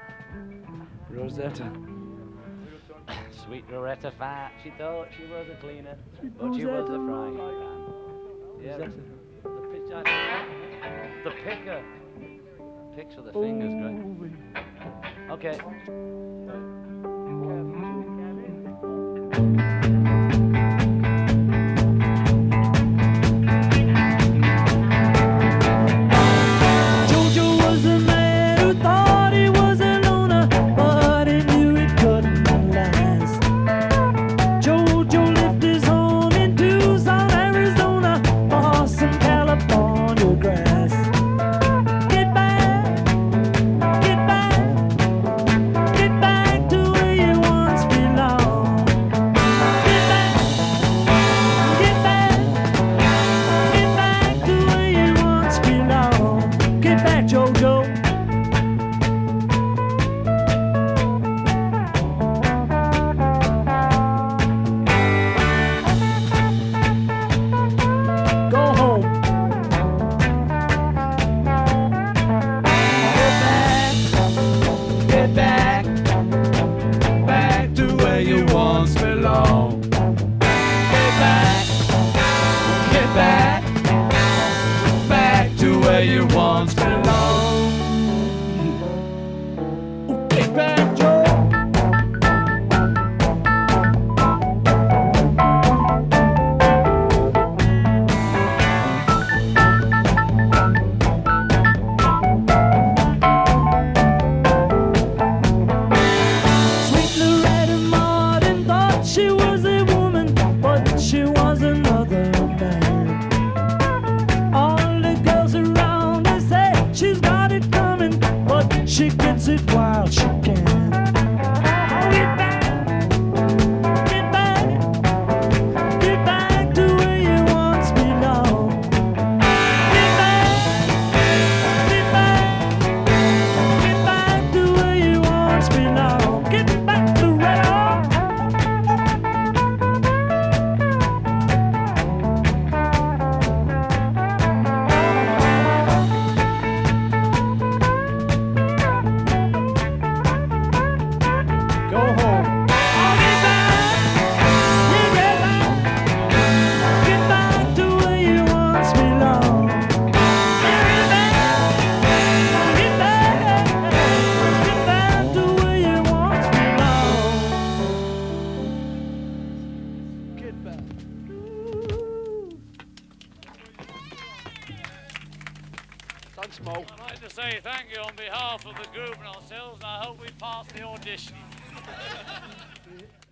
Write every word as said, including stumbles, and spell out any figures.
Rosetta. Sweet Loretta Fat, she thought she was a cleaner, Sweet but she was a Rosetta. frying pan. Yeah, the, Rosetta. the, pitch, the picker. Picks with the fingers, great. Okay. Jojo was a man who thought he was a loner, but he knew it couldn't last. Jojo left his home in Tucson, Arizona, for some California grass. Get back, get back, get back to where you once belonged. Get back, get back, get back to where you once belonged. Get back, Jojo. Go home. Get back, get back, back to where you once belonged. Get back, get back, back to where you once belonged. Get back, Joe. Sweet Loretta Martin thought she was a woman, but she was another man. All the girls around her say she's got it coming, but she gets it while she can. Get back, get back, get back to where you once belonged. Get back, get back, get back to where you once belonged. Get back to Loretta. Go home. Get back, get back, get back to where you once belonged. Get back, get back, get back to where you once belonged. Get back. Thanks, Mo. I'd like to say thank you on behalf of the group and ourselves, and I hope we pass the audition.